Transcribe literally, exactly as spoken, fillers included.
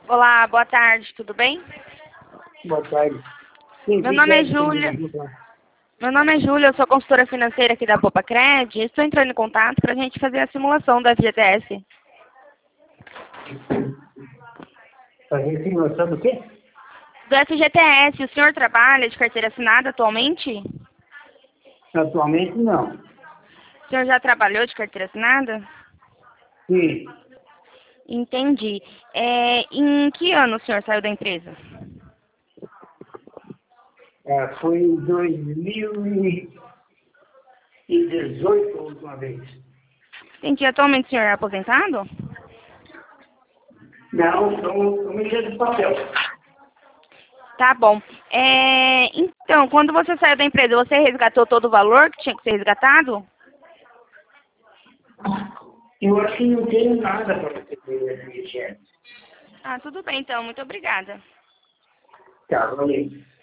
Olá, boa tarde, tudo bem? Boa tarde. Sim, Meu que nome é quer Júlia. atender? Meu nome é Júlia, eu sou consultora financeira aqui da Popacred e estou entrando em contato para a gente fazer a simulação da F G T S. Fazer simulação do quê? Do F G T S, o senhor trabalha de carteira assinada atualmente? Atualmente não. O senhor já trabalhou de carteira assinada? Sim. Entendi. É, em que ano o senhor saiu da empresa? É, foi em dois mil e dezoito a última vez. Entendi. Atualmente o senhor é aposentado? Não, estou mexendo de papel. Tá bom. É, então, quando você saiu da empresa, você resgatou todo o valor que tinha que ser resgatado? Eu acho que não tenho nada para receber da minha chefe. Ah, tudo bem então. Muito obrigada. Tá, valeu.